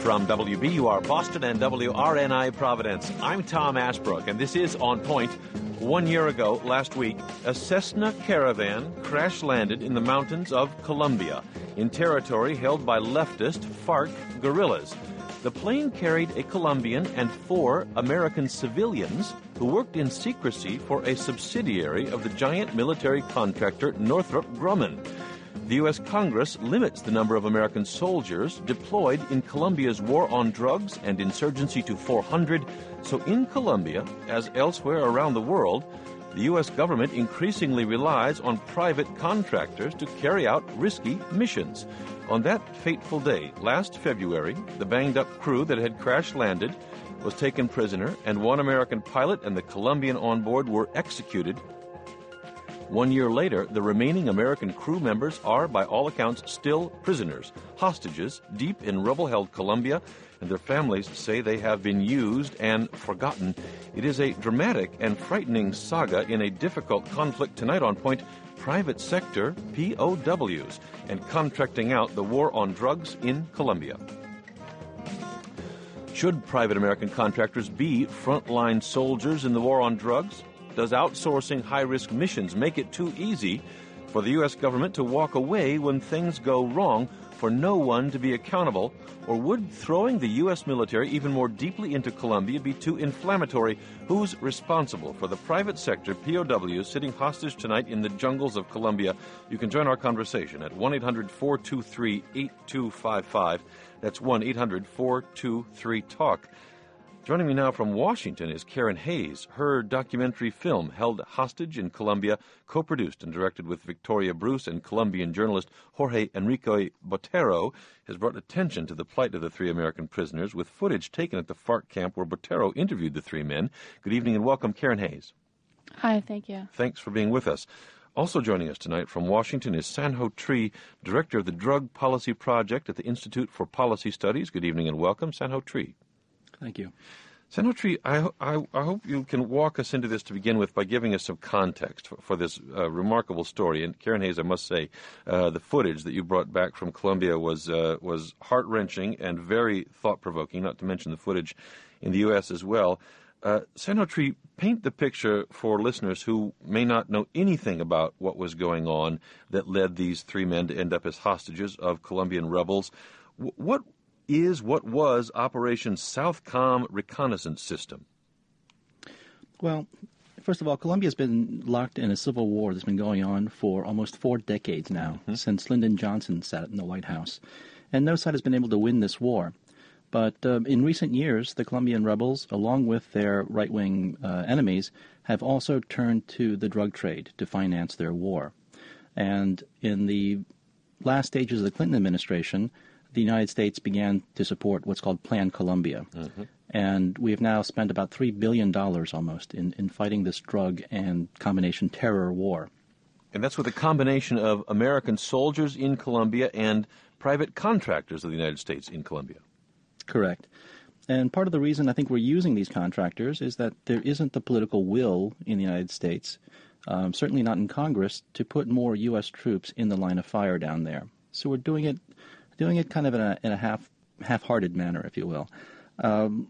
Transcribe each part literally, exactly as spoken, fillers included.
From W B U R Boston and W R N I Providence, I'm Tom Ashbrook, and this is On Point. One year ago, last week, a Cessna Caravan crash-landed in the mountains of Colombia, in territory held by leftist FARC guerrillas. The plane carried a Colombian and four American civilians who worked in secrecy for a subsidiary of the giant military contractor Northrop Grumman. The U S Congress limits the number of American soldiers deployed in Colombia's war on drugs and insurgency to four hundred. So in Colombia, as elsewhere around the world, the U S government increasingly relies on private contractors to carry out risky missions. On that fateful day, last February, the banged-up crew that had crash-landed was taken prisoner, and one American pilot and the Colombian on board were executed. One year later, the remaining American crew members are, by all accounts, still prisoners, hostages, deep in rebel-held Colombia, and their families say they have been used and forgotten. It is a dramatic and frightening saga in a difficult conflict. Tonight on Point, private sector P O Ws and contracting out the war on drugs in Colombia. Should private American contractors be frontline soldiers in the war on drugs? Does outsourcing high-risk missions make it too easy for the U S government to walk away when things go wrong, for no one to be accountable? Or would throwing the U S military even more deeply into Colombia be too inflammatory? Who's responsible for the private sector P O Ws sitting hostage tonight in the jungles of Colombia? You can join our conversation at one eight hundred four two three eight two five five. That's one eight hundred four two three talk. Joining me now from Washington is Karen Hayes. Her documentary film, Held Hostage in Colombia, co-produced and directed with Victoria Bruce and Colombian journalist Jorge Enrique Botero, has brought attention to the plight of the three American prisoners, with footage taken at the FARC camp where Botero interviewed the three men. Good evening and welcome, Karen Hayes. Hi, thank you. Thanks for being with us. Also joining us tonight from Washington is San-Ho Tree, director of the Drug Policy Project at the Institute for Policy Studies. Good evening and welcome, San-Ho Tree. Thank you. San-Ho Tree, I, I, I hope you can walk us into this to begin with by giving us some context for, for this uh, remarkable story. And Karen Hayes, I must say, uh, the footage that you brought back from Colombia was uh, was heart-wrenching and very thought-provoking, not to mention the footage in the U S as well. Uh, San-Ho Tree, paint the picture for listeners who may not know anything about what was going on that led these three men to end up as hostages of Colombian rebels. W- what is what was Operation Southcom Reconnaissance System? Well, first of all, Colombia's been locked in a civil war that's been going on for almost four decades now, mm-hmm. since Lyndon Johnson sat in the White House. And no side has been able to win this war. But um, in recent years, the Colombian rebels, along with their right-wing uh, enemies, have also turned to the drug trade to finance their war. And in the last stages of the Clinton administration, the United States began to support what's called Plan Colombia. Mm-hmm. And we have now spent about three billion dollars almost in, in fighting this drug and combination terror war. And that's with a combination of American soldiers in Colombia and private contractors of the United States in Colombia. Correct. And part of the reason I think we're using these contractors is that there isn't the political will in the United States, um, certainly not in Congress, to put more U S troops in the line of fire down there. So we're doing it doing it kind of in a, in a half, half-hearted manner, if you will. Um,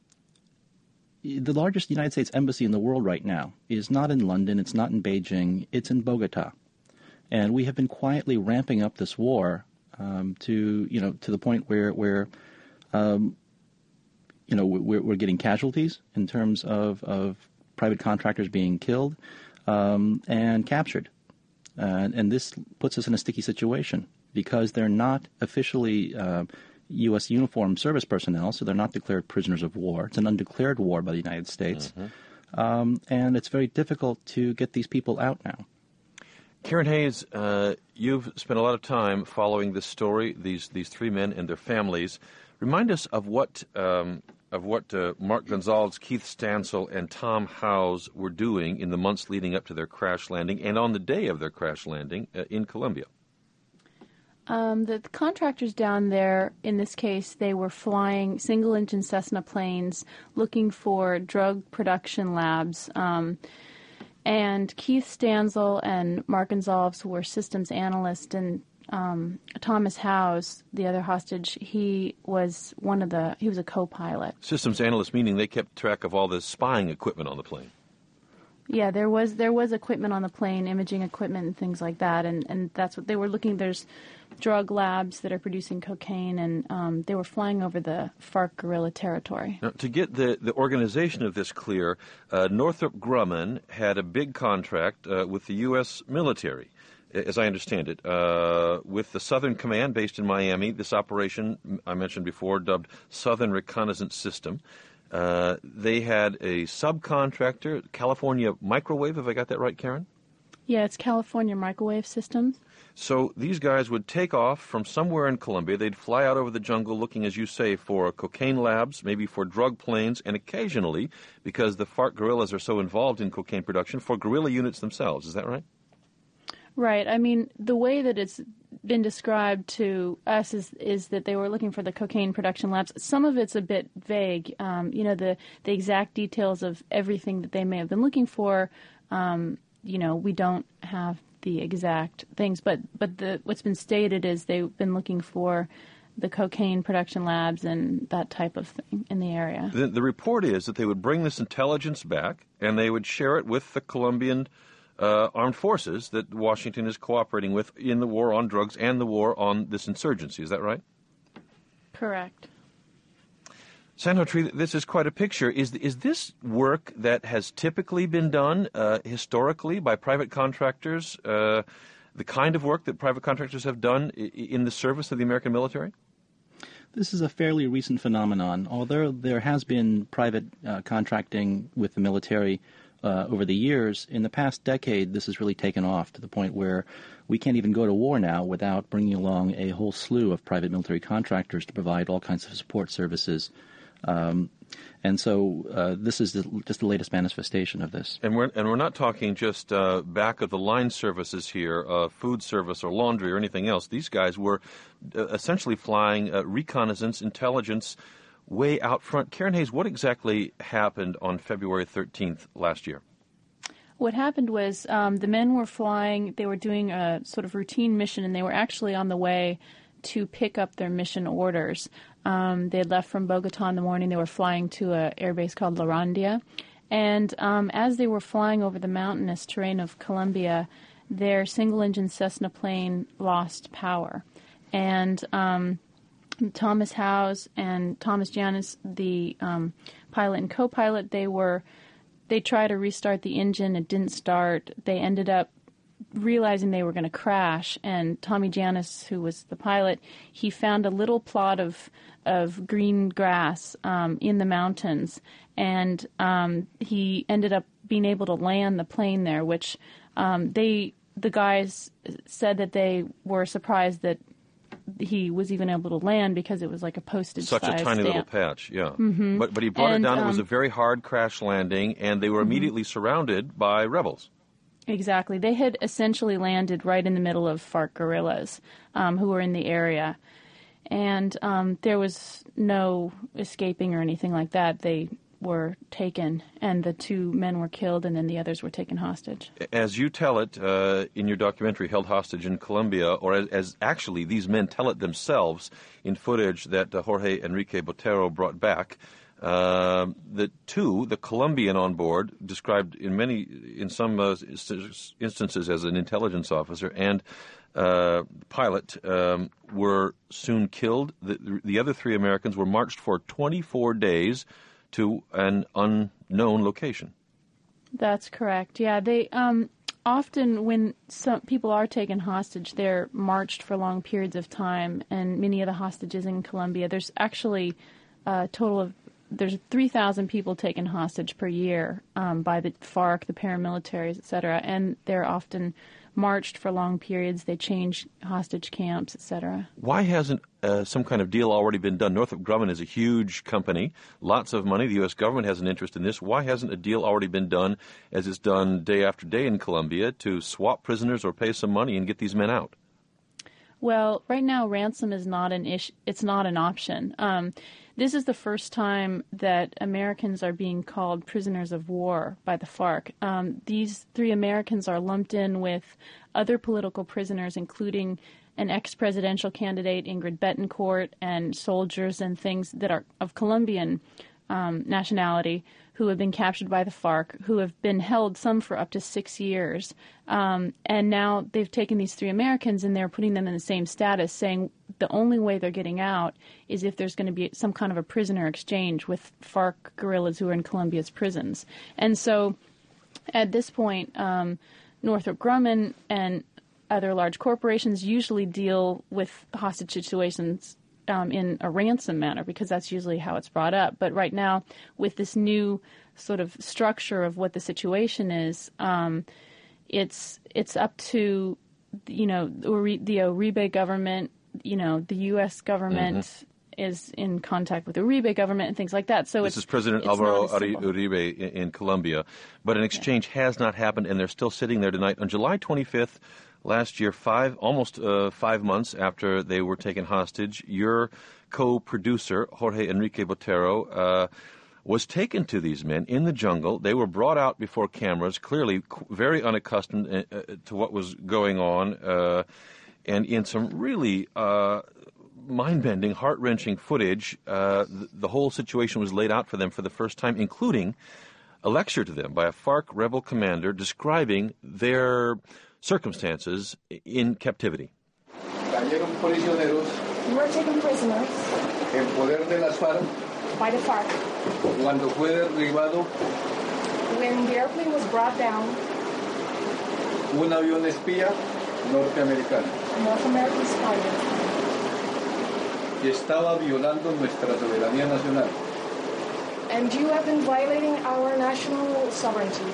the largest United States embassy in the world right now is not in London, it's not in Beijing, it's in Bogota. And we have been quietly ramping up this war um, to, you know, to the point where, where um, you know, we're, we're getting casualties in terms of, of private contractors being killed um, and captured. Uh, and this puts us in a sticky situation, because they're not officially uh, U S uniformed service personnel, so they're not declared prisoners of war. It's an undeclared war by the United States, mm-hmm. um, and it's very difficult to get these people out now. Karen Hayes, uh, you've spent a lot of time following this story, these these three men and their families. Remind us of what um, of what uh, Mark Gonzalez, Keith Stansel, and Tom Howes were doing in the months leading up to their crash landing and on the day of their crash landing uh, in Colombia. Um, the, the contractors down there, in this case, they were flying single-engine Cessna planes looking for drug production labs. Um, and Keith Stansel and Mark Gonzalez were systems analysts, and um, Thomas Howes, the other hostage, he was one of the, he was a co-pilot. Systems analyst, meaning they kept track of all the spying equipment on the plane. Yeah, there was there was equipment on the plane, imaging equipment and things like that, and, and that's what they were looking. There's drug labs that are producing cocaine, and um, they were flying over the FARC guerrilla territory. Now, to get the, the organization of this clear, uh, Northrop Grumman had a big contract uh, with the U S military, as I understand it, uh, with the Southern Command based in Miami. This operation, I mentioned before, dubbed Southern Reconnaissance System. Uh, they had a subcontractor, California Microwave, have I got that right, Karen? Yeah, it's California Microwave Systems. So these guys would take off from somewhere in Colombia. They'd fly out over the jungle looking, as you say, for cocaine labs, maybe for drug planes, and occasionally, because the FARC guerrillas are so involved in cocaine production, for guerrilla units themselves. Is that right? Right. I mean, the way that it's been described to us is is that they were looking for the cocaine production labs. Some of it's a bit vague. Um, you know, the, the exact details of everything that they may have been looking for, um, you know, we don't have the exact things. But, but the, what's been stated is they've been looking for the cocaine production labs and that type of thing in the area. The, the report is that they would bring this intelligence back and they would share it with the Colombian Uh, armed forces that Washington is cooperating with in the war on drugs and the war on this insurgency. Is that right? Correct. Santo Tree, this is quite a picture. Is is this work that has typically been done uh, historically by private contractors, uh, the kind of work that private contractors have done in the service of the American military? This is a fairly recent phenomenon. Although there has been private uh, contracting with the military Uh, over the years, in the past decade, this has really taken off to the point where we can't even go to war now without bringing along a whole slew of private military contractors to provide all kinds of support services. Um, and so uh, this is the, just the latest manifestation of this. And we're, and we're not talking just uh, back-of-the-line services here, uh, food service or laundry or anything else. These guys were uh, essentially flying uh, reconnaissance, intelligence, way out front. Karen Hayes, what exactly happened on February thirteenth last year? What happened was um, the men were flying, they were doing a sort of routine mission, and they were actually on the way to pick up their mission orders. Um, they had left from Bogota in the morning. They were flying to an airbase called La Rondia. And um, as they were flying over the mountainous terrain of Colombia, their single-engine Cessna plane lost power. And um, Thomas Howes and Thomas Janis, the um, pilot and co-pilot, they were they tried to restart the engine. It didn't start. They ended up realizing they were going to crash. And Tommy Janis, who was the pilot, he found a little plot of of green grass um, in the mountains, and um, he ended up being able to land the plane there. Which um, they the guys said that they were surprised that he was even able to land because it was like a postage Such size a tiny stamp. little patch, yeah. Mm-hmm. But but he brought and, it down. Um, it was a very hard crash landing, and they were mm-hmm. immediately surrounded by rebels. Exactly. They had essentially landed right in the middle of FARC guerrillas um, who were in the area. And um, there was no escaping or anything like that. They were taken, and the two men were killed, and then the others were taken hostage. As you tell it uh, in your documentary, Held Hostage in Colombia, or as, as actually these men tell it themselves in footage that uh, Jorge Enrique Botero brought back, uh, the two, the Colombian on board, described in many, in some uh, instances as an intelligence officer, and uh, pilot, um, were soon killed. The, the other three Americans were marched for twenty-four days to an unknown location. That's correct. Yeah, they um, often, when some people are taken hostage, they're marched for long periods of time, and many of the hostages in Colombia, there's actually a total of, there's three thousand people taken hostage per year um, by the FARC, the paramilitaries, et cetera, and they're often marched for long periods. They change hostage camps, et cetera. Why hasn't uh, some kind of deal already been done? Northrop Grumman is a huge company, lots of money. The U S government has an interest in this. Why hasn't a deal already been done, as is done day after day in Colombia, to swap prisoners or pay some money and get these men out? Well, right now, ransom is not an issue. It's not an option. Um, this is the first time that Americans are being called prisoners of war by the FARC. Um, these three Americans are lumped in with other political prisoners, including an ex-presidential candidate, Ingrid Betancourt, and soldiers and things that are of Colombian um, nationality who have been captured by the FARC, who have been held, some for up to six years. Um, and now they've taken these three Americans and they're putting them in the same status, saying the only way they're getting out is if there's going to be some kind of a prisoner exchange with FARC guerrillas who are in Colombia's prisons. And so at this point, um, Northrop Grumman and other large corporations usually deal with hostage situations um, in a ransom manner because that's usually how it's brought up. But right now, with this new sort of structure of what the situation is, um, it's it's up to, you know, the Uribe government, you know, the U S government mm-hmm. is in contact with the Uribe government and things like that. So this it's, is President it's Alvaro Uribe in, in Colombia, but an exchange yeah. has not happened, and they're still sitting there tonight. On July twenty-fifth last year, five almost uh, five months after they were taken hostage, your co-producer, Jorge Enrique Botero, uh, was taken to these men in the jungle. They were brought out before cameras, clearly very unaccustomed uh, to what was going on, uh, and in some really uh, mind-bending, heart-wrenching footage. Uh, the, the whole situation was laid out for them for the first time, including a lecture to them by a FARC rebel commander describing their circumstances in captivity. You were taken prisoners en poder de las FARC by the FARC cuando fue derribado when the airplane was brought down, un avión espía norteamericano a North American spy que estaba violando nuestra soberanía nacional. And you have been violating our national sovereignty.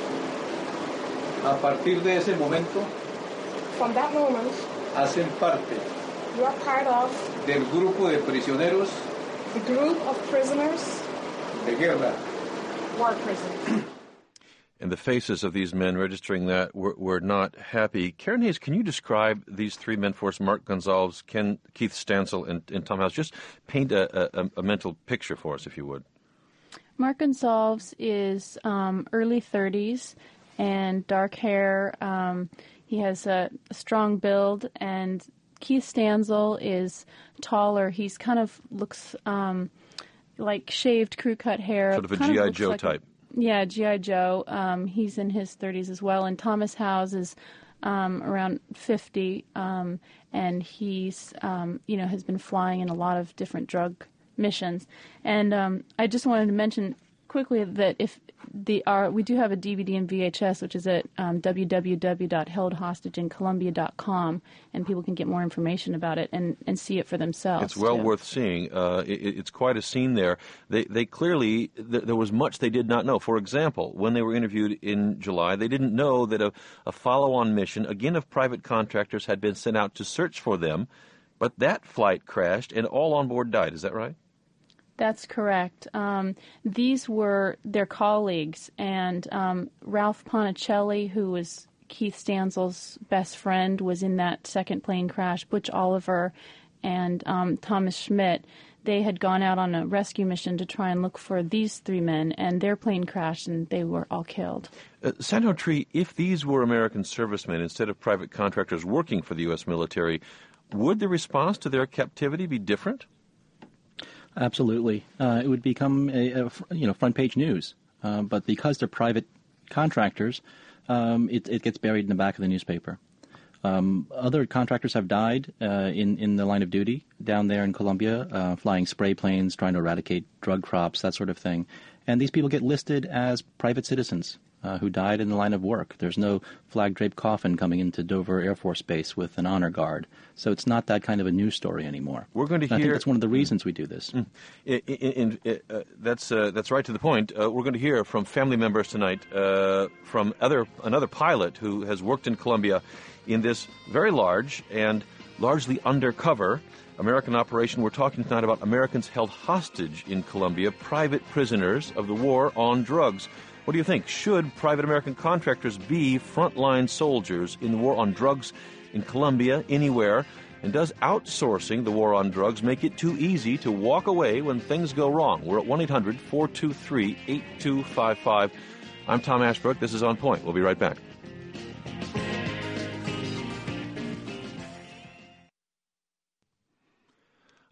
A partir de ese momento, from that moment, hacen parte you are part of del grupo de prisioneros the group of prisoners de guerra. War prisoners. And the faces of these men registering that were, were not happy. Karen Hayes, can you describe these three men for us, Mark Gonzalez, Ken, Keith Stansel, and, and Tom House? Just paint a, a, a mental picture for us, if you would. Mark Gonzalez is um, early thirties and dark hair. Um, he has a, a strong build, and Keith Stansel is taller. He's kind of looks um, like shaved, crew-cut hair. Sort of a kind G I. of Joe like type. A, yeah, G I. Joe. Um, he's in his thirties as well. And Thomas Howes is um, around fifty, um, and he's, um, you know, has been flying in a lot of different drug missions. And um, I just wanted to mention quickly that if the our we do have a D V D and V H S, which is at um, w w w dot held hostage in colombia dot com, and people can get more information about it and, and see it for themselves. It's well too. worth seeing. Uh, it, it's quite a scene there. They they clearly th- there was much they did not know. For example, when they were interviewed in July, they didn't know that a, a follow-on mission, again of private contractors, had been sent out to search for them, but that flight crashed and all on board died. Is that right? That's correct. Um, these were their colleagues, and um, Ralph Ponticelli, who was Keith Stansel's best friend, was in that second plane crash. Butch Oliver and um, Thomas Schmidt, they had gone out on a rescue mission to try and look for these three men, and their plane crashed, and they were all killed. Uh, Santo Tree, if these were American servicemen instead of private contractors working for the U S military, would the response to their captivity be different? Absolutely. Uh, it would become a, a you know front page news. Uh, but because they're private contractors, um, it, it gets buried in the back of the newspaper. Um, other contractors have died uh, in, in the line of duty down there in Colombia, uh, flying spray planes, trying to eradicate drug crops, that sort of thing. And these people get listed as private citizens uh, who died in the line of work. There's no flag-draped coffin coming into Dover Air Force Base with an honor guard. So it's not that kind of a news story anymore. We're going to and hear. I think that's one of the reasons we do this. Mm. In, in, in, uh, that's uh, that's right to the point. Uh, we're going to hear from family members tonight, uh, from other another pilot who has worked in Colombia in this very large and largely undercover American operation. We're talking tonight about Americans held hostage in Colombia, private prisoners of the war on drugs. What do you think? Should private American contractors be frontline soldiers in the war on drugs in Colombia, anywhere? And does outsourcing the war on drugs make it too easy to walk away when things go wrong? We're at one eight hundred four two three eight two five five. I'm Tom Ashbrook. This is On Point. We'll be right back.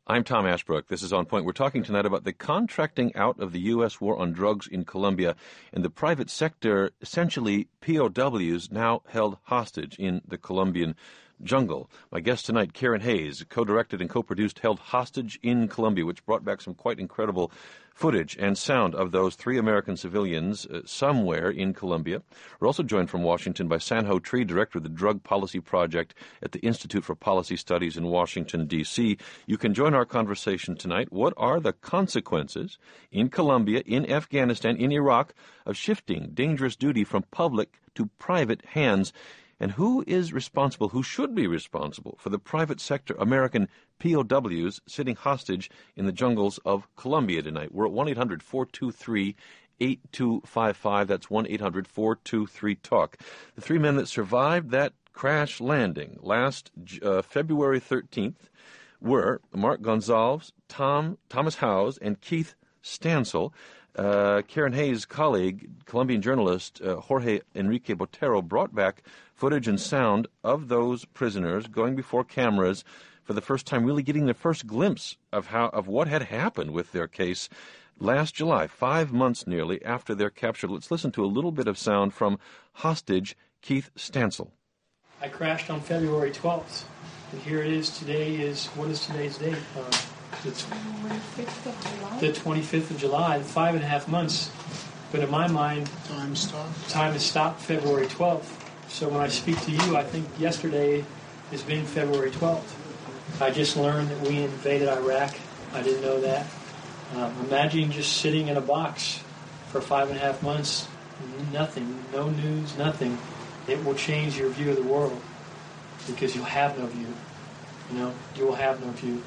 I'm Tom Ashbrook. This is On Point. We're talking tonight about the contracting out of the U S war on drugs in Colombia and the private sector, essentially P O Ws, now held hostage in the Colombian jungle. My guest tonight, Karen Hayes, co-directed and co-produced Held Hostage in Colombia, which brought back some quite incredible footage and sound of those three American civilians uh, somewhere in Colombia. We're also joined from Washington by Sanho Tree, director of the Drug Policy Project at the Institute for Policy Studies in Washington, D C You can join our conversation tonight. What are the consequences in Colombia, in Afghanistan, in Iraq of shifting dangerous duty from public to private hands? And who is responsible, who should be responsible for the private sector American P O Ws sitting hostage in the jungles of Colombia tonight? We're at one eight hundred four two three eight two five five. That's one eight hundred four two three talk. The three men that survived that crash landing last uh, February thirteenth were Mark Gonzalez, Tom Thomas Howes, and Keith Stansel. Uh, Karen Hayes' colleague, Colombian journalist uh, Jorge Enrique Botero, brought back footage and sound of those prisoners going before cameras for the first time, really getting their first glimpse of how of what had happened with their case last July, five months nearly after their capture. Let's listen to a little bit of sound from hostage Keith Stansel. I crashed on February twelfth, and here it is. Today is, what is today's date? Uh, the twenty-fifth of July? The twenty-fifth of July, five and a half months. But in my mind, time stopped. Time has stopped February twelfth. So when I speak to you, I think yesterday has been February twelfth. I just learned that we invaded Iraq. I didn't know that. Um, imagine just sitting in a box for five and a half months, nothing, no news, nothing. It will change your view of the world because you'll have no view. You know, you will have no view.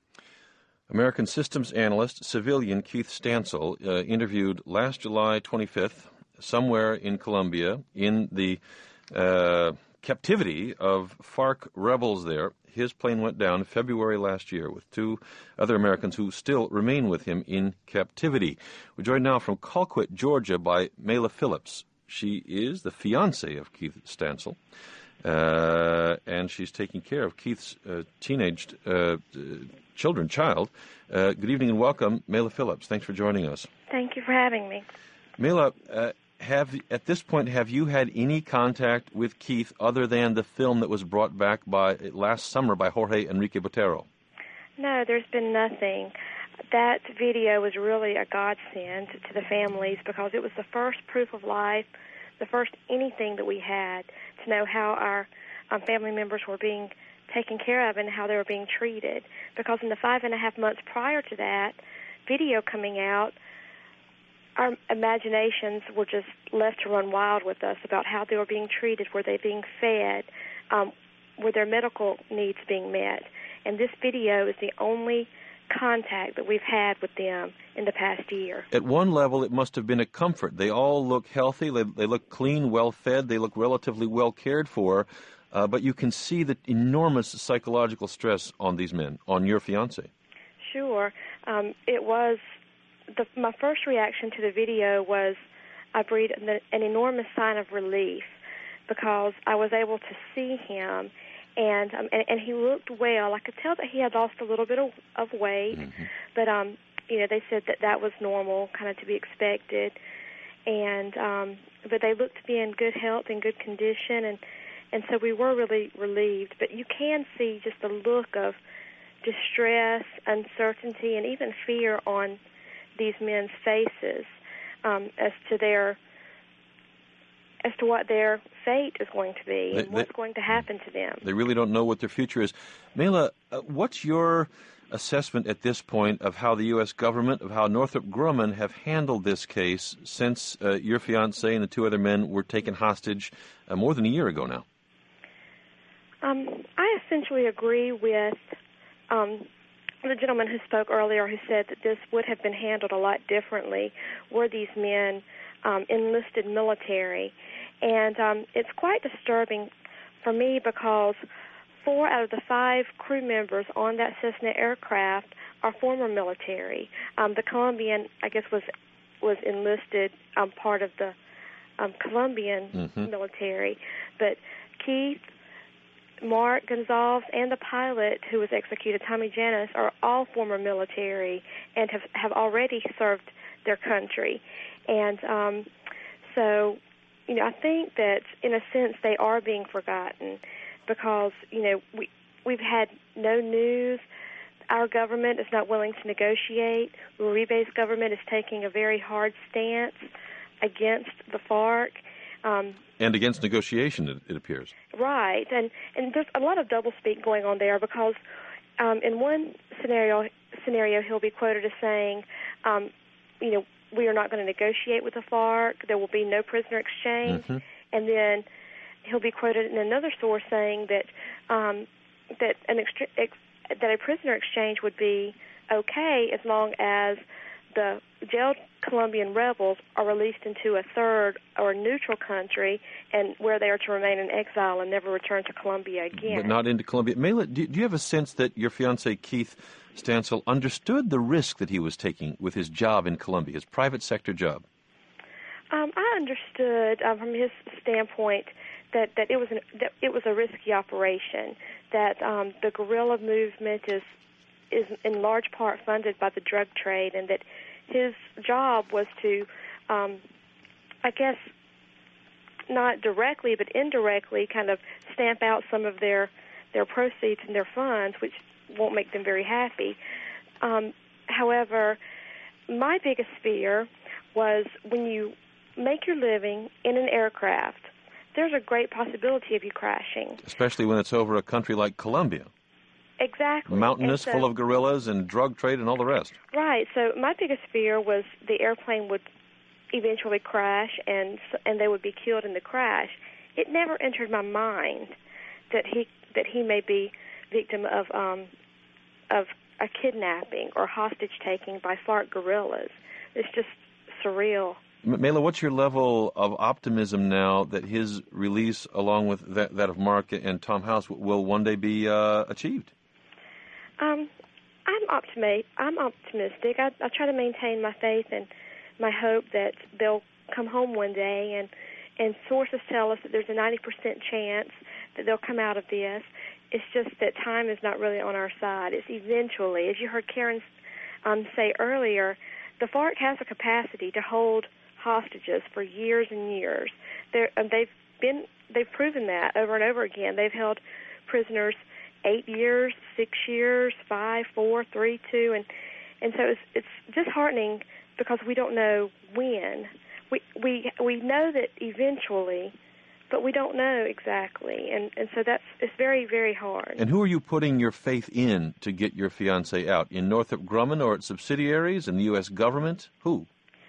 American systems analyst, civilian Keith Stansel, uh, interviewed last July twenty-fifth, somewhere in Colombia, in the uh, captivity of FARC rebels there. His plane went down February last year with two other Americans who still remain with him in captivity. We're joined now from Colquitt, Georgia, by Mela Phillips. She is the fiancée of Keith Stansel, uh, and she's taking care of Keith's uh, teenage uh, children, child. Uh, good evening and welcome, Mela Phillips. Thanks for joining us. Thank you for having me. Mela, uh, have at this point, have you had any contact with Keith other than the film that was brought back by last summer by Jorge Enrique Botero? No, there's been nothing. That video was really a godsend to the families because it was the first proof of life, the first anything that we had to know how our um, family members were being taken care of and how they were being treated. Because in the five and a half months prior to that video coming out, our imaginations were just left to run wild with us about how they were being treated, were they being fed, um, were their medical needs being met. And this video is the only contact that we've had with them in the past year. At one level, it must have been a comfort. They all look healthy, they, they look clean, well-fed, they look relatively well cared for, uh, but you can see the enormous psychological stress on these men, on your fiancé. Sure. Um, it was, the, my first reaction to the video was I breathed an, an enormous sign of relief because I was able to see him. And, um, and and he looked well. I could tell that he had lost a little bit of, of weight, mm-hmm. but um, you know, they said that that was normal, kind of to be expected. And um, but they looked to be in good health and good condition, and and so we were really relieved. But you can see just the look of distress, uncertainty, and even fear on these men's faces um, as to their. as to what their fate is going to be and they, what's they, going to happen to them. They really don't know what their future is. Mela, uh, what's your assessment at this point of how the U S government, of how Northrop Grumman have handled this case since uh, your fiancé and the two other men were taken hostage uh, more than a year ago now? Um, I essentially agree with um, the gentleman who spoke earlier who said that this would have been handled a lot differently were these men um, enlisted military. And um, it's quite disturbing for me because four out of the five crew members on that Cessna aircraft are former military. Um, the Colombian, I guess, was was enlisted um, part of the um, Colombian mm-hmm. military. But Keith, Mark Gonzalez and the pilot who was executed, Tommy Janis, are all former military and have, have already served their country. And um, so, you know, I think that in a sense they are being forgotten because, you know, we, we've had no news. Our government is not willing to negotiate. Uribe's government is taking a very hard stance against the FARC. Um, and against negotiation, it, it appears. Right, and and there's a lot of doublespeak going on there because um, in one scenario, scenario he'll be quoted as saying, um, you know, we are not going to negotiate with the FARC. There will be no prisoner exchange, mm-hmm. and then he'll be quoted in another source saying that um, that an extre- ex- that a prisoner exchange would be okay as long as the jailed Colombian rebels are released into a third or neutral country and where they are to remain in exile and never return to Colombia again. But not into Colombia. Mela, do, do you have a sense that your fiancé, Keith Stansel, understood the risk that he was taking with his job in Colombia, his private sector job? Um, I understood um, from his standpoint that, that it was an, that it was a risky operation, that um, the guerrilla movement is is in large part funded by the drug trade, and that his job was to, um, I guess, not directly but indirectly kind of stamp out some of their, their proceeds and their funds, which won't make them very happy. Um, however, my biggest fear was when you make your living in an aircraft, there's a great possibility of you crashing. Especially when it's over a country like Colombia. Exactly. Mountainous, so, full of guerrillas and drug trade and all the rest. Right. So my biggest fear was the airplane would eventually crash and and they would be killed in the crash. It never entered my mind that he that he may be victim of um, of a kidnapping or hostage taking by FARC guerrillas. It's just surreal. Mela, what's your level of optimism now that his release, along with that, that of Mark and Tom House, will one day be uh, achieved? Um, I'm optimistic. I'm optimistic. I, I try to maintain my faith and my hope that they'll come home one day, and and sources tell us that there's a ninety percent chance that they'll come out of this. It's just that time is not really on our side. It's eventually, as you heard Karen um, say earlier, the FARC has a capacity to hold hostages for years and years. They're, and they've been they've proven that over and over again. They've held prisoners eight years, six years, five, four, three, two, and and so it's it's disheartening because we don't know when. We we we know that eventually, but we don't know exactly, and and so that's it's very very hard. And who are you putting your faith in to get your fiancé out? In Northrop Grumman or its subsidiaries, in the U S government? Who?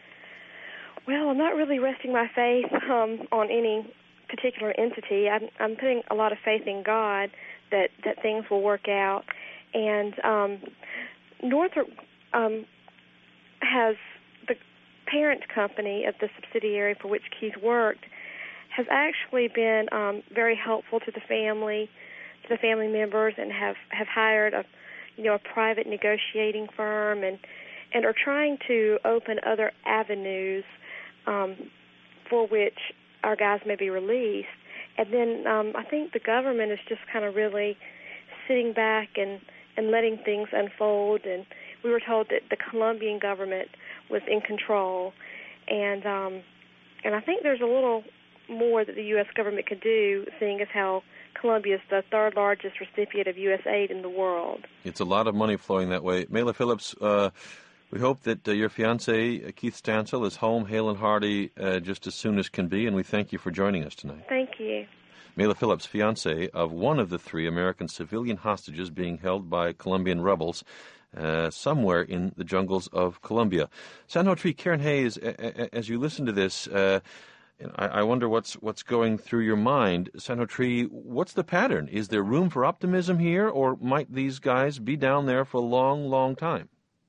Well, I'm not really resting my faith um, on any particular entity. I'm, I'm putting a lot of faith in God that, that things will work out. And um, Northrop um, has the parent company of the subsidiary for which Keith worked has actually been um, very helpful to the family, to the family members, and have, have hired a you know a private negotiating firm and and are trying to open other avenues um, for which our guys may be released. And then um, I think the government is just kind of really sitting back and, and letting things unfold. And we were told that the Colombian government was in control. And um, and I think there's a little more that the U S government could do, seeing as how Colombia is the third largest recipient of U S aid in the world. It's a lot of money flowing that way. Mela Phillips, uh, we hope that uh, your fiancé, uh, Keith Stansel, is home, hale and hearty, uh, just as soon as can be, and we thank you for joining us tonight. Thank you. Mela Phillips, fiancé of one of the three American civilian hostages being held by Colombian rebels uh, somewhere in the jungles of Colombia. San Tree, Karen Hayes, a- a- as you listen to this, uh, I-, I wonder what's what's going through your mind. San Tree, what's the pattern? Is there room for optimism here, or might these guys be down there for a long, long time?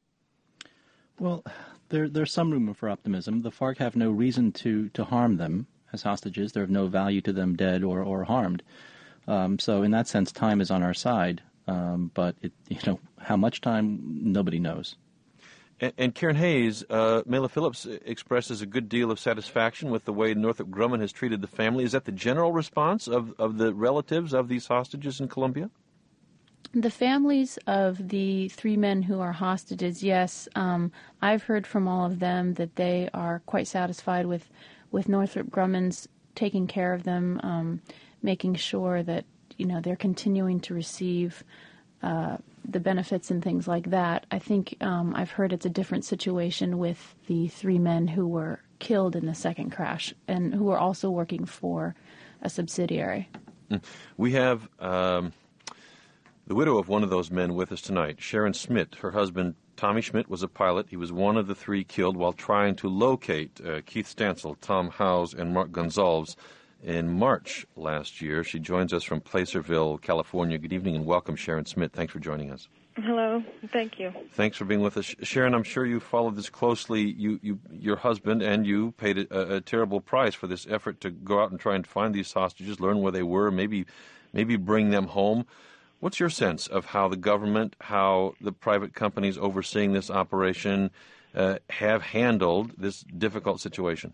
Well, there, there's some room for optimism. The FARC have no reason to, to harm them as hostages. They're of no value to them dead or, or harmed. Um, so in that sense, time is on our side. Um, but, it, you know, how much time, nobody knows. And, and Karen Hayes, uh, Mela Phillips expresses a good deal of satisfaction with the way Northrop Grumman has treated the family. Is that the general response of, of the relatives of these hostages in Colombia? The families of the three men who are hostages, yes. Um, I've heard from all of them that they are quite satisfied with, with Northrop Grumman's taking care of them, um, making sure that, you know, they're continuing to receive uh, the benefits and things like that. I think um, I've heard it's a different situation with the three men who were killed in the second crash and who are also working for a subsidiary. We have um, the widow of one of those men with us tonight, Sharon Schmidt. Her husband, Tommy Schmidt, was a pilot. He was one of the three killed while trying to locate uh, Keith Stansel, Tom Howes, and Mark Gonzalez in March last year. She joins us from Placerville, California. Good evening and welcome, Sharon Schmidt. Thanks for joining us. Hello. Thank you. Thanks for being with us. Sharon, I'm sure you followed this closely. You, you, your husband and you paid a, a terrible price for this effort to go out and try and find these hostages, learn where they were, maybe, maybe bring them home. What's your sense of how the government, how the private companies overseeing this operation uh, have handled this difficult situation?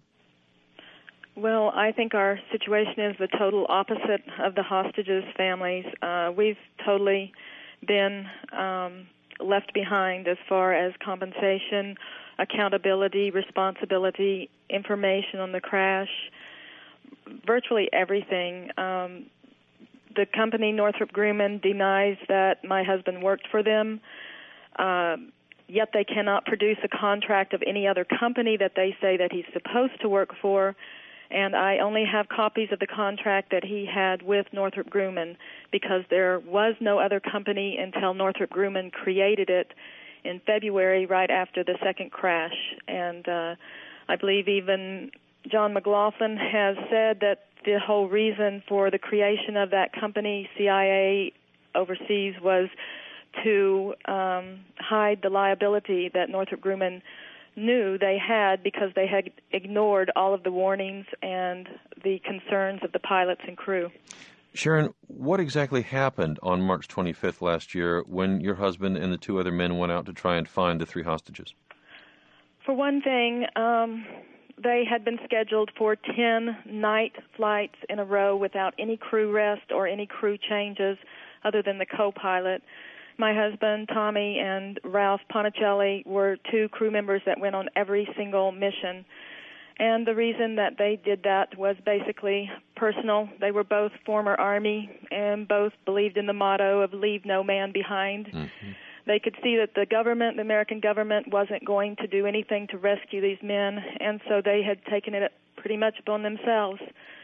Well, I think our situation is the total opposite of the hostages' families. Uh, we've totally been um, left behind as far as compensation, accountability, responsibility, information on the crash, virtually everything. Um, the company, Northrop Grumman, denies that my husband worked for them, uh, yet they cannot produce a contract of any other company that they say that he's supposed to work for. And I only have copies of the contract that he had with Northrop Grumman because there was no other company until Northrop Grumman created it in February right after the second crash. And uh, I believe even John McLaughlin has said that the whole reason for the creation of that company, C I A overseas, was to um, hide the liability that Northrop Grumman knew they had because they had ignored all of the warnings and the concerns of the pilots and crew. Sharon, what exactly happened on March twenty-fifth last year when your husband and the two other men went out to try and find the three hostages? For one thing, um, they had been scheduled for ten night flights in a row without any crew rest or any crew changes other than the co-pilot. My husband, Tommy, and Ralph Ponticelli were two crew members that went on every single mission. And the reason that they did that was basically personal. They were both former Army and both believed in the motto of leave no man behind. Mm-hmm. They could see that the government, the American government, wasn't going to do anything to rescue these men, and so they had taken it pretty much upon themselves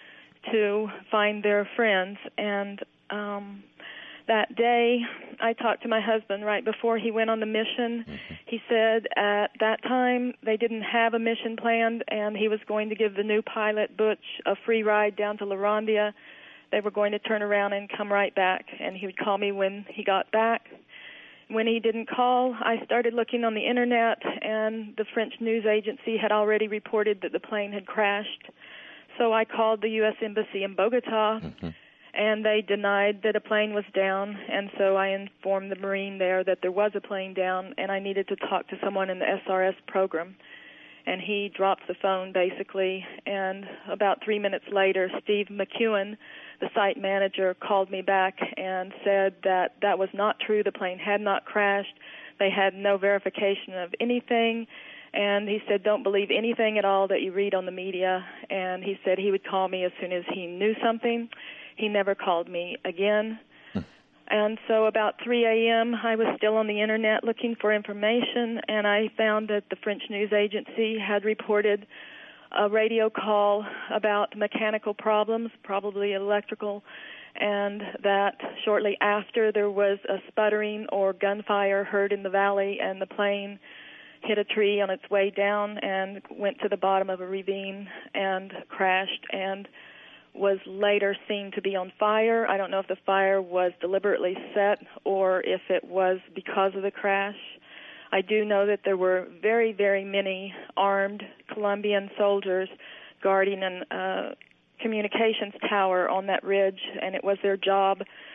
to find their friends. And um that day, I talked to my husband right before he went on the mission. Mm-hmm. He said at that time they didn't have a mission planned, and he was going to give the new pilot, Butch, a free ride down to LaRondia. They were going to turn around and come right back, and he would call me when he got back. When he didn't call, I started looking on the Internet, and the French news agency had already reported that the plane had crashed. So I called the U S Embassy in Bogota, mm-hmm. and they denied that a plane was down, and so I informed the Marine there that there was a plane down, and I needed to talk to someone in the S R S program. And he dropped the phone, basically, and about three minutes later, Steve McEwen, the site manager, called me back and said that that was not true. The plane had not crashed. They had no verification of anything, and he said, don't believe anything at all that you read on the media, and he said he would call me as soon as he knew something. He never called me again. And so about three a.m., I was still on the Internet looking for information, and I found that the French news agency had reported a radio call about mechanical problems, probably electrical, and that shortly after there was a sputtering or gunfire heard in the valley, and the plane hit a tree on its way down and went to the bottom of a ravine and crashed and was later seen to be on fire. I don't know if the fire was deliberately set or if it was because of the crash. I do know that there were very, very many armed Colombian soldiers guarding a uh, communications tower on that ridge, and it was their job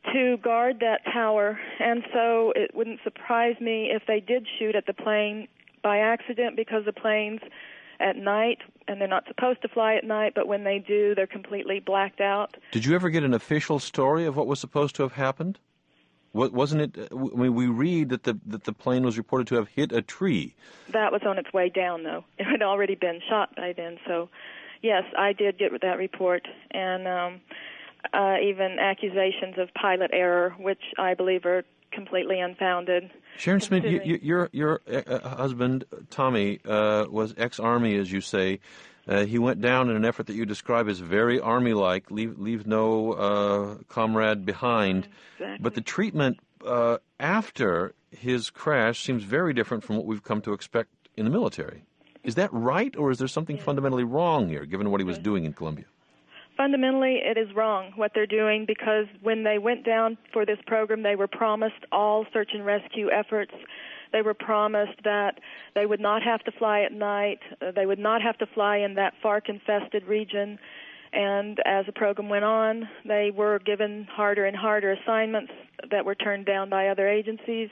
to guard that tower, and so it wouldn't surprise me if they did shoot at the plane by accident, because the planes at night, and they're not supposed to fly at night, but when they do, they're completely blacked out. Did you ever get an official story of what was supposed to have happened? What, wasn't it? I mean, we read that the that the plane was reported to have hit a tree. That was on its way down, though. It had already been shot by then. So, yes, I did get that report, and um, uh, even accusations of pilot error, which I believe are completely unfounded. Sharon Schmidt, you, you, your your uh, husband Tommy uh, was ex-Army, as you say. Uh, he went down in an effort that you describe as very Army-like, leave leave no uh, comrade behind. Exactly. But the treatment uh, after his crash seems very different from what we've come to expect in the military. Is that right, or is there something yeah. fundamentally wrong here, given what he was doing in Colombia? Fundamentally, it is wrong what they're doing, because when they went down for this program, they were promised all search and rescue efforts. They were promised that they would not have to fly at night. Uh, they would not have to fly in that FARC-infested region. And as the program went on, they were given harder and harder assignments that were turned down by other agencies.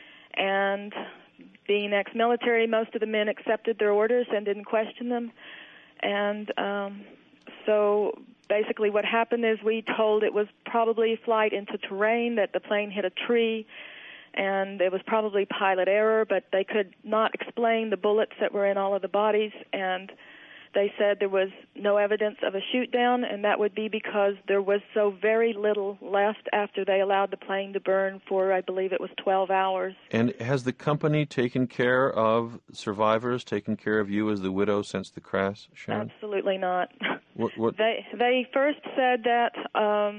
And being ex-military, most of the men accepted their orders and didn't question them. And um, so basically what happened is we told it was probably flight into terrain, that the plane hit a tree, and it was probably pilot error, but they could not explain the bullets that were in all of the bodies, and they said there was no evidence of a shoot down, and that would be because there was so very little left after they allowed the plane to burn for, I believe it was twelve hours. And has the company taken care of survivors, taken care of you as the widow since the crash, Sharon? Absolutely not. What, what? They, they first said that... Um,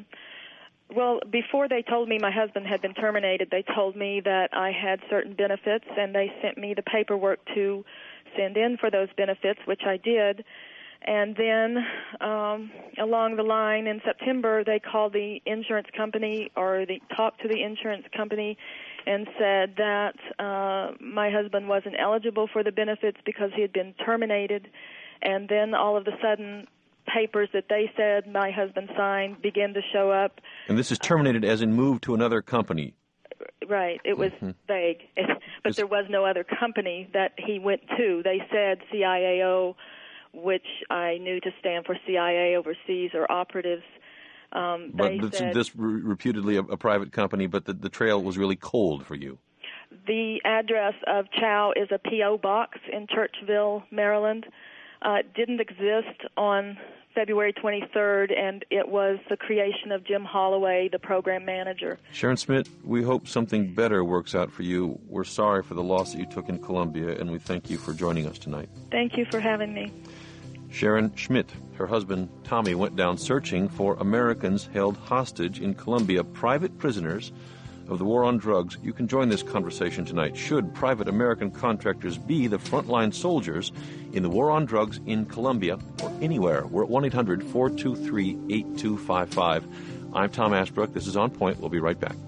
Well, before they told me my husband had been terminated, they told me that I had certain benefits, and they sent me the paperwork to send in for those benefits, which I did. And then um, along the line in September, they called the insurance company, or they talked to the insurance company, and said that uh, my husband wasn't eligible for the benefits because he had been terminated. And then all of a sudden, papers that they said my husband signed began to show up. And this is terminated as in moved to another company. Right. It was mm-hmm. vague. It, but it's, there was no other company that he went to. They said C I A O, which I knew to stand for C I A Overseas, or Operatives. Um, but they this, said, this reputedly a, a private company, but the, the trail was really cold for you. The address of Chow is a P O box in Churchville, Maryland. Uh, it didn't exist on February twenty-third, and it was the creation of Jim Holloway, the program manager. Sharon Schmidt, we hope something better works out for you. We're sorry for the loss that you took in Colombia, and we thank you for joining us tonight. Thank you for having me. Sharon Schmidt, her husband Tommy, went down searching for Americans held hostage in Colombia, private prisoners of the war on drugs. You can join this conversation tonight. Should private American contractors be the frontline soldiers in the war on drugs in Colombia or anywhere? We're at one eight hundred four two three eight two five five. I'm Tom Ashbrook. This is On Point. We'll be right back.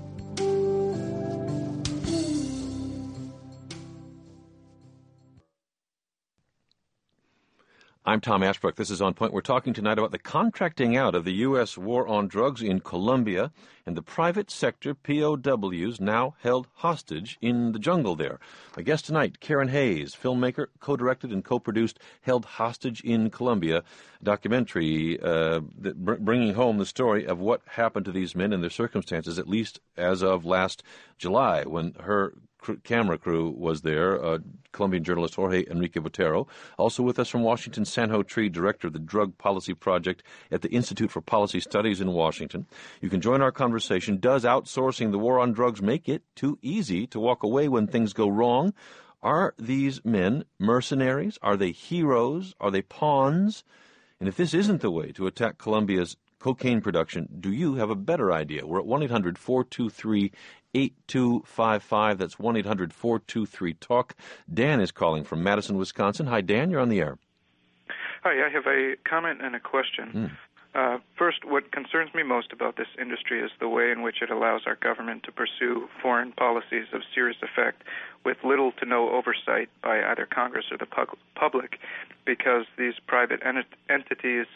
I'm Tom Ashbrook. This is On Point. We're talking tonight about the contracting out of the U S war on drugs in Colombia and the private sector P O Ws now held hostage in the jungle there. My guest tonight, Karen Hayes, filmmaker, co-directed and co-produced Held Hostage in Colombia, a documentary uh, that br- bringing home the story of what happened to these men and their circumstances, at least as of last July, when her camera crew was there, uh, Colombian journalist Jorge Enrique Botero. Also with us from Washington, Sanho Tree, director of the Drug Policy Project at the Institute for Policy Studies in Washington. You can join our conversation. Does outsourcing the war on drugs make it too easy to walk away when things go wrong? Are these men mercenaries? Are they heroes? Are they pawns? And if this isn't the way to attack Colombia's cocaine production, do you have a better idea? We're at one eight hundred four two three eight two five five. That's one eight hundred four two three talk. Dan is calling from Madison, Wisconsin. Hi, Dan. You're on the air. Hi. I have a comment and a question. Mm. Uh, first, what concerns me most about this industry is the way in which it allows our government to pursue foreign policies of serious effect with little to no oversight by either Congress or the pu- public, because these private ent- entities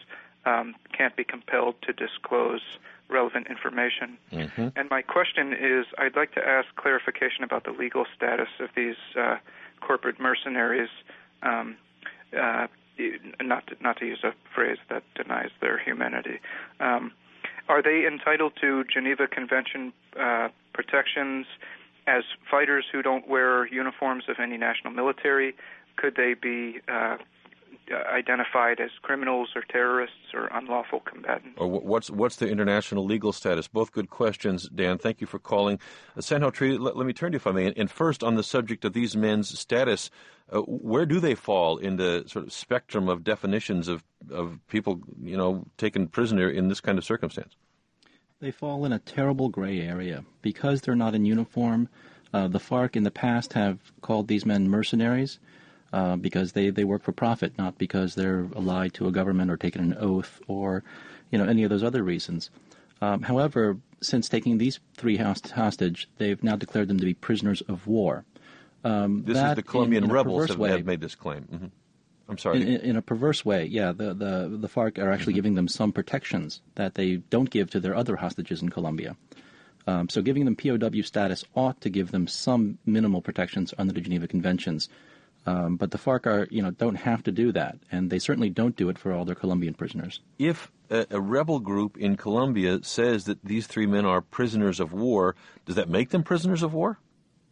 um, can't be compelled to disclose relevant information. Mm-hmm. And my question is, I'd like to ask clarification about the legal status of these uh, corporate mercenaries, um, uh, not, to, not to use a phrase that denies their humanity. Um, are they entitled to Geneva Convention uh, protections as fighters who don't wear uniforms of any national military? Could they be uh, identified as criminals or terrorists or unlawful combatants? Or what's what's the international legal status? Both good questions, Dan. Thank you for calling. Uh, Sanho Tree, let, let me turn to you, if I may. And first, on the subject of these men's status, uh, where do they fall in the sort of spectrum of definitions of, of people, you know, taken prisoner in this kind of circumstance? They fall in a terrible gray area. Because they're not in uniform, uh, the FARC in the past have called these men mercenaries uh, because they, they work for profit, not because they're allied to a government or taken an oath or, you know, any of those other reasons. Um, however, since taking these three host- hostage, they've now declared them to be prisoners of war. Um, this is the Colombian in, in rebels have, way, have made this claim. Mm-hmm. I'm sorry. In, in a perverse way, yeah. The, the, the FARC are actually mm-hmm. giving them some protections that they don't give to their other hostages in Colombia. Um, so giving them P O W status ought to give them some minimal protections under the Geneva Conventions. Um, but the FARC are, you know, don't have to do that, and they certainly don't do it for all their Colombian prisoners. If a, a rebel group in Colombia says that these three men are prisoners of war, does that make them prisoners of war?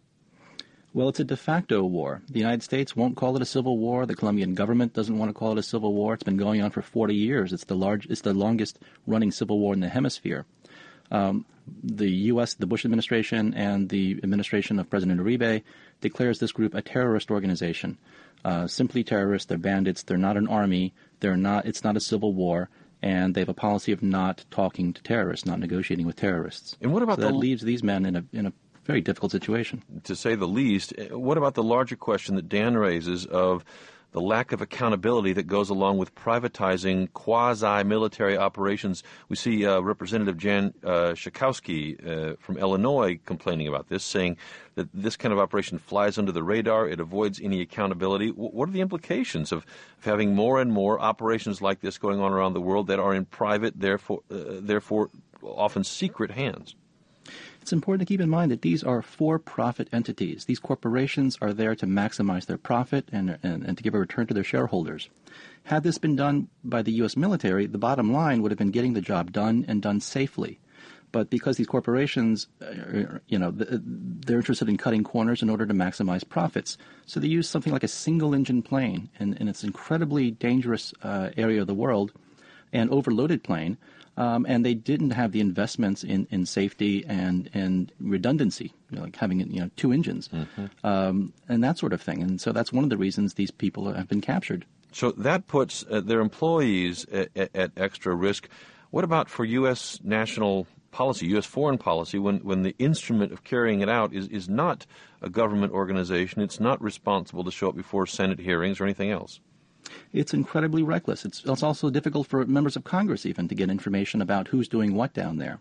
Well, it's a de facto war. The United States won't call it a civil war. The Colombian government doesn't want to call it a civil war. It's been going on for forty years. It's the large, it's the longest running civil war in the hemisphere. Um, the U S, the Bush administration, and the administration of President Uribe declares this group a terrorist organization. Uh, simply terrorists. They're bandits. They're not an army. They're not. It's not a civil war. And they have a policy of not talking to terrorists, not negotiating with terrorists. And what about so the that leaves these men in a in a very difficult situation, to say the least? What about the larger question that Dan raises of the lack of accountability that goes along with privatizing quasi-military operations? We see uh, Representative Jan uh, Schakowsky uh, from Illinois complaining about this, saying that this kind of operation flies under the radar, it avoids any accountability. W- what are the implications of, of having more and more operations like this going on around the world that are in private, therefore, uh, therefore often secret hands? It's important to keep in mind that these are for-profit entities. These corporations are there to maximize their profit and, and, and to give a return to their shareholders. Had this been done by the U S military, the bottom line would have been getting the job done and done safely. But because these corporations, uh, you know, they're interested in cutting corners in order to maximize profits. So they use something like a single-engine plane in, in its incredibly dangerous uh, area of the world, an overloaded plane. Um, and they didn't have the investments in, in safety and, and redundancy, you know, like having you know two engines, mm-hmm. um, and that sort of thing. And so that's one of the reasons these people have been captured. So that puts uh, their employees at, at, at extra risk. What about for U S national policy, U S foreign policy, when, when the instrument of carrying it out is, is not a government organization, it's not responsible to show up before Senate hearings or anything else? It's incredibly reckless. It's, it's also difficult for members of Congress even to get information about who's doing what down there.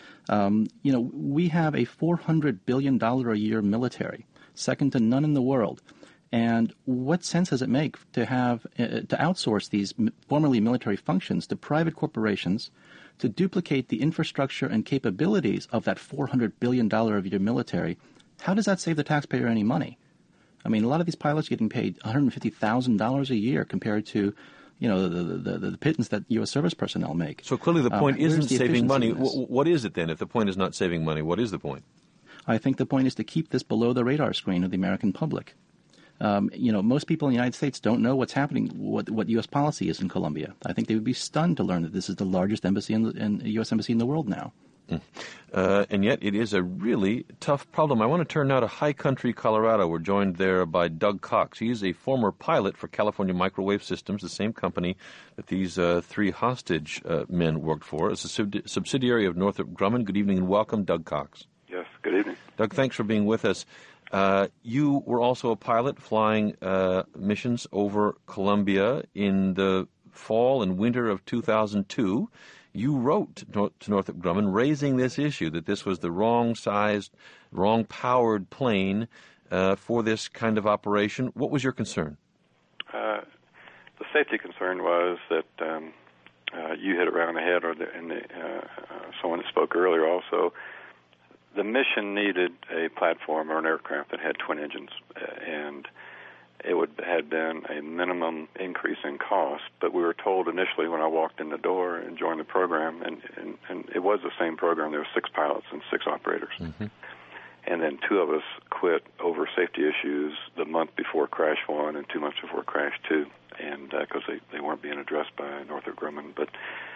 Um, you know, we have a four hundred billion dollars a year military, second to none in the world. And what sense does it make to have uh, to outsource these m- formerly military functions to private corporations to duplicate the infrastructure and capabilities of that four hundred billion dollars a year military? How does that save the taxpayer any money? I mean, a lot of these pilots are getting paid one hundred fifty thousand dollars a year compared to, you know, the, the, the, the pittance that U S service personnel make. So clearly the point um, isn't the saving money. W- what is it then? If the point is not saving money, what is the point? I think the point is to keep this below the radar screen of the American public. Um, you know, most people in the United States don't know what's happening, what what U S policy is in Colombia. I think they would be stunned to learn that this is the largest embassy in the in U S embassy in the world now. Mm. Uh, and yet it is a really tough problem. I want to turn now to High Country, Colorado. We're joined there by Doug Cox. He's a former pilot for California Microwave Systems, the same company that these uh, three hostage uh, men worked for. It's a sub- subsidiary of Northrop Grumman. Good evening and welcome, Doug Cox. Yes, good evening. Doug, thanks for being with us. Uh, you were also a pilot flying uh, missions over Colombia in the fall and winter of two thousand two. You wrote to Northrop Grumman raising this issue, that this was the wrong-sized, wrong-powered plane uh, for this kind of operation. What was your concern? Uh, the safety concern was that um, uh, you hit it right on the head, or the, and the, uh, someone that spoke earlier also. The mission needed a platform or an aircraft that had twin engines, uh, and it would had been a minimum increase in cost. But we were told initially when I walked in the door and joined the program, and, and, and it was the same program. There were six pilots and six operators. Mm-hmm. And then two of us quit over safety issues the month before Crash One and two months before Crash Two, and because uh, they, they weren't being addressed by Northrop Grumman. But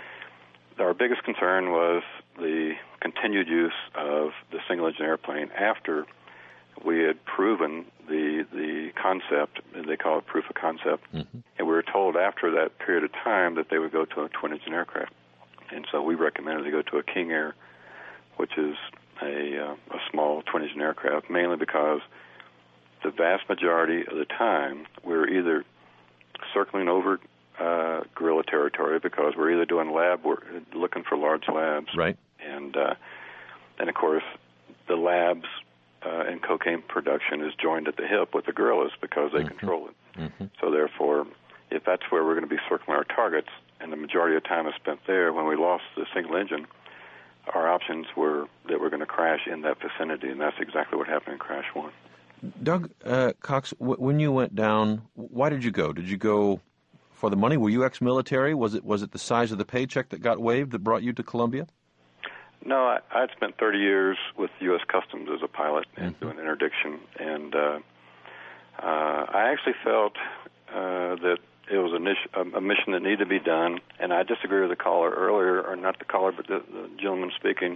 our biggest concern was the continued use of the single-engine airplane after we had proven the the concept. They call it proof of concept. Mm-hmm. And we were told after that period of time that they would go to a twin-engine aircraft. And so we recommended they go to a King Air, which is a, uh, a small twin-engine aircraft, mainly because the vast majority of the time we're either circling over uh, guerrilla territory because we're either doing lab work, looking for large labs. Right. And, uh, and of course, the labs uh, in cocaine production is joined at the hip with the guerrillas because they mm-hmm. control it. Mm-hmm. So therefore, if that's where we're going to be circling our targets, and the majority of time is spent there, when we lost the single engine, our options were that we're going to crash in that vicinity, and that's exactly what happened in Crash One. Doug uh, Cox, w- when you went down, why did you go? Did you go for the money? Were you ex-military? Was it was it the size of the paycheck that got waived that brought you to Columbia? No, I, I'd spent thirty years with U S Customs as a pilot and mm-hmm. doing interdiction, and uh, uh, I actually felt uh, that it was a, niche, a, a mission that needed to be done, and I disagree with the caller earlier, or not the caller, but the, the gentleman speaking.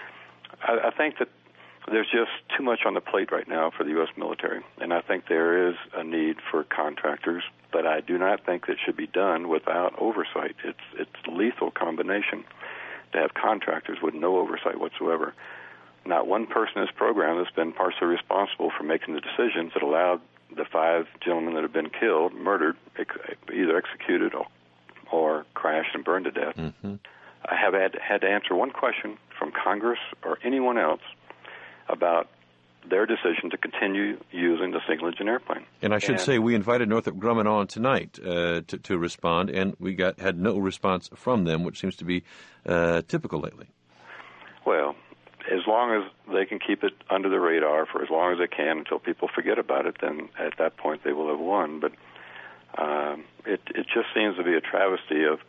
I, I think that there's just too much on the plate right now for the U S military, and I think there is a need for contractors, but I do not think that should be done without oversight. It's it's a lethal combination to have contractors with no oversight whatsoever. Not one person in this program has been partially responsible for making the decisions that allowed the five gentlemen that have been killed, murdered, ex- either executed or, or crashed and burned to death. Mm-hmm. I have had, had to answer one question from Congress or anyone else about their decision to continue using the single-engine airplane. And I should and, say we invited Northrop Grumman on tonight uh, to, to respond, and we got had no response from them, which seems to be uh, typical lately. Well, as long as they can keep it under the radar for as long as they can until people forget about it, then at that point they will have won. But um, it, it just seems to be a travesty of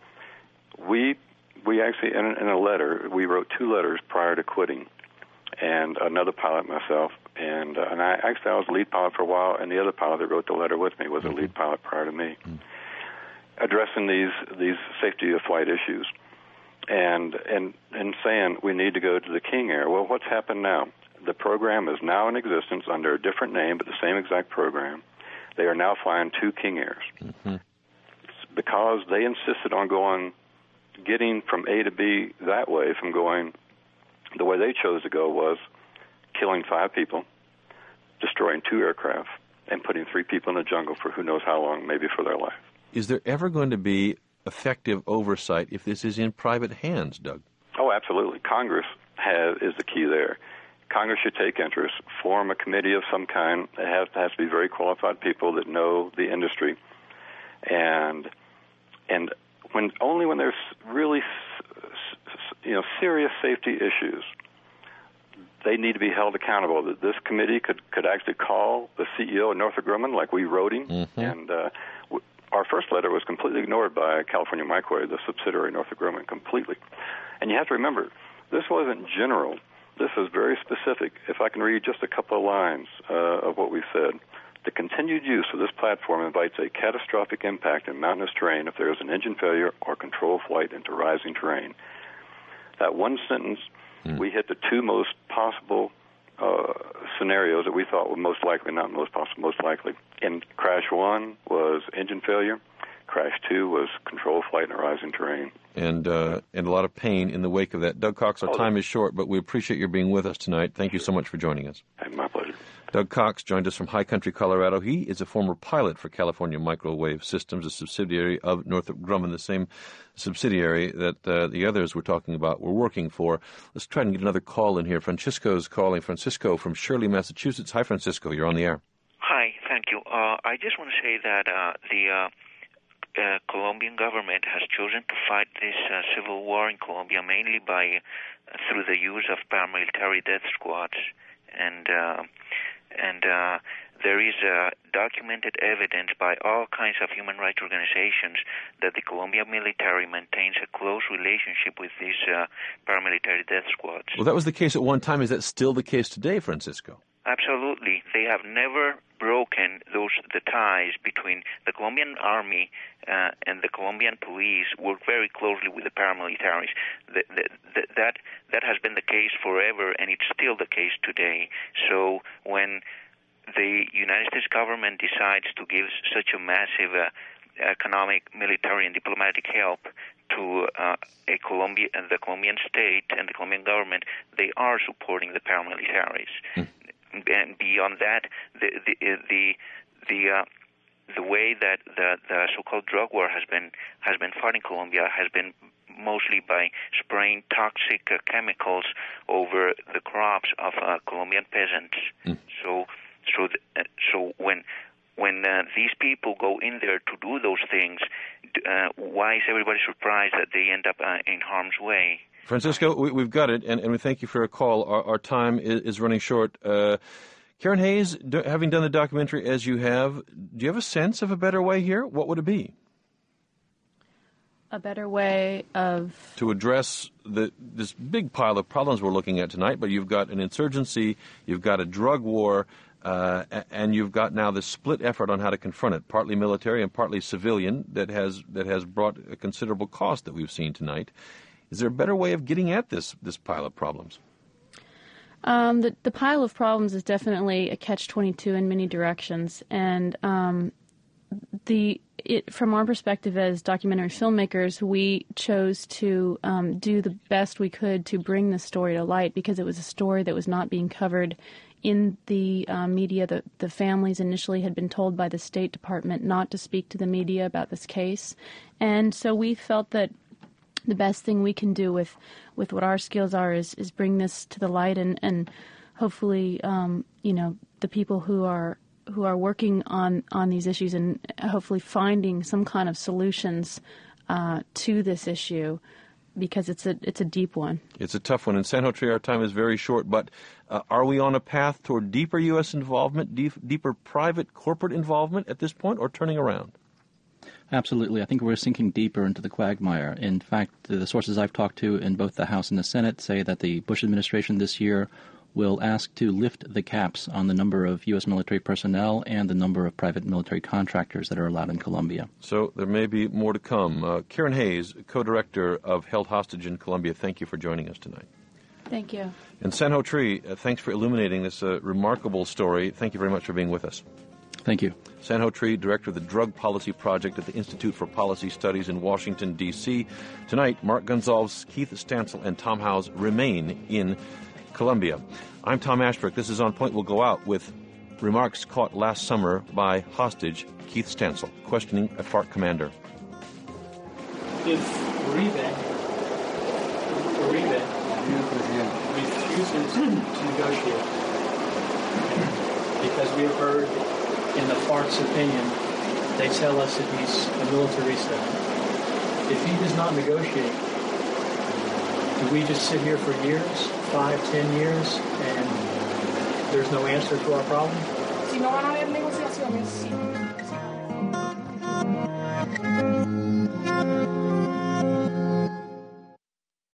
we we actually in, in a letter we wrote two letters prior to quitting, and another pilot, myself, and uh, and I actually I was lead pilot for a while, and the other pilot that wrote the letter with me was mm-hmm. a lead pilot prior to me, mm-hmm. addressing these these safety of flight issues. And, and and saying we need to go to the King Air. Well, what's happened now? The program is now in existence under a different name, but the same exact program. They are now flying two King Airs. Mm-hmm. Because they insisted on going, getting from A to B that way, from going, the way they chose to go was killing five people, destroying two aircraft, and putting three people in the jungle for who knows how long, maybe for their life. Is there ever going to be effective oversight if this is in private hands, Doug? Oh, absolutely. Congress has, is the key there. Congress should take interest, form a committee of some kind. It has, has to be very qualified people that know the industry, and and when only when there's really you know serious safety issues, they need to be held accountable. That this committee could could actually call the C E O of Northrop Grumman, like we wrote him, mm-hmm. and. Uh, Our first letter was completely ignored by California Microwave, the subsidiary of Northrop Grumman, completely. And you have to remember, this wasn't general. This is very specific. If I can read just a couple of lines uh, of what we said. The continued use of this platform invites a catastrophic impact in mountainous terrain if there is an engine failure or control flight into rising terrain. That one sentence, mm. we hit the two most possible uh, scenarios that we thought were most likely, not most possible, most likely. In Crash one was engine failure. Crash two was control flight in a rising terrain. And uh, and a lot of pain in the wake of that. Doug Cox, our oh, time is short, but we appreciate your being with us tonight. Thank you so much for joining us. My pleasure. Doug Cox joined us from High Country, Colorado. He is a former pilot for California Microwave Systems, a subsidiary of Northrop Grumman, the same subsidiary that uh, the others we're talking about were working for. Let's try and get another call in here. Francisco's calling. Francisco from Shirley, Massachusetts. Hi, Francisco. You're on the air. Hi. Thank you. Uh, I just want to say that uh, the uh, uh, Colombian government has chosen to fight this uh, civil war in Colombia mainly by uh, through the use of paramilitary death squads, and uh, and uh, there is uh, documented evidence by all kinds of human rights organizations that the Colombian military maintains a close relationship with these uh, paramilitary death squads. Well, that was the case at one time. Is that still the case today, Francisco? Absolutely. They have never broken those the ties between the Colombian army uh, and the Colombian police. Work very closely with the paramilitaries. The, the, the, that that has been the case forever, and it's still the case today. So when the United States government decides to give such a massive uh, economic, military, and diplomatic help to uh, a Colombia and the Colombian state and the Colombian government, they are supporting the paramilitaries. Mm. And beyond that, the the the the, uh, the way that the, the so-called drug war has been has been fought in Colombia has been mostly by spraying toxic uh, chemicals over the crops of uh, Colombian peasants. Mm. So. So, uh, so when when uh, these people go in there to do those things, uh, why is everybody surprised that they end up uh, in harm's way? Francisco, we, we've got it, and, and we thank you for your call. Our, our time is, is running short. Uh, Karen Hayes, do, having done the documentary as you have, do you have a sense of a better way here? What would it be? A better way of... To address the, this big pile of problems we're looking at tonight, but you've got an insurgency, you've got a drug war, Uh, and you've got now this split effort on how to confront it, partly military and partly civilian, that has that has brought a considerable cost that we've seen tonight. Is there a better way of getting at this this pile of problems? Um, the, the pile of problems is definitely a catch twenty-two in many directions, and um, the it, from our perspective as documentary filmmakers, we chose to um, do the best we could to bring the story to light because it was a story that was not being covered in the uh, media. The, the families initially had been told by the State Department not to speak to the media about this case. And so we felt that the best thing we can do with, with what our skills are is, is bring this to the light and, and hopefully, um, you know, the people who are who are working on, on these issues and hopefully finding some kind of solutions uh, to this issue, because it's a it's a deep one. It's a tough one. In San Jose, our time is very short, but uh, are we on a path toward deeper U S involvement, deep, deeper private corporate involvement at this point, or turning around? Absolutely. I think we're sinking deeper into the quagmire. In fact, the sources I've talked to in both the House and the Senate say that the Bush administration this year will ask to lift the caps on the number of U S military personnel and the number of private military contractors that are allowed in Colombia. So there may be more to come. Uh, Karen Hayes, co-director of Held Hostage in Colombia, thank you for joining us tonight. Thank you. And San Ho Tree, uh, thanks for illuminating this uh, remarkable story. Thank you very much for being with us. Thank you. San Ho Tree, director of the Drug Policy Project at the Institute for Policy Studies in Washington, D C Tonight, Mark Gonzalez, Keith Stansel, and Tom Howes remain in Colombia. I'm Tom Ashbrook. This is On Point. We'll go out with remarks caught last summer by hostage Keith Stansel, questioning a FARC commander. If Uribe, Uribe refuses to negotiate, because we have heard in the FARC's opinion, they tell us that he's a militarista. If he does not negotiate, do we just sit here for years, five, ten years, and there's no answer to our problem? Si no van a haber negociaciones, sí.